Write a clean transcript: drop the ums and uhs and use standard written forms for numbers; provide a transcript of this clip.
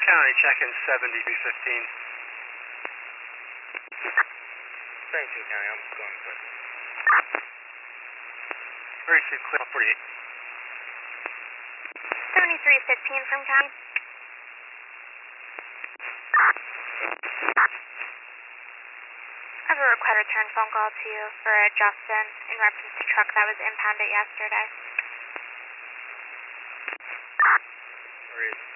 County, check-in 70B15. 72 County, I'm going quick. 32 clear, 48. 7315 from County. I have a request return phone call to you for Justin in reference to truck that was impounded yesterday. Where is it?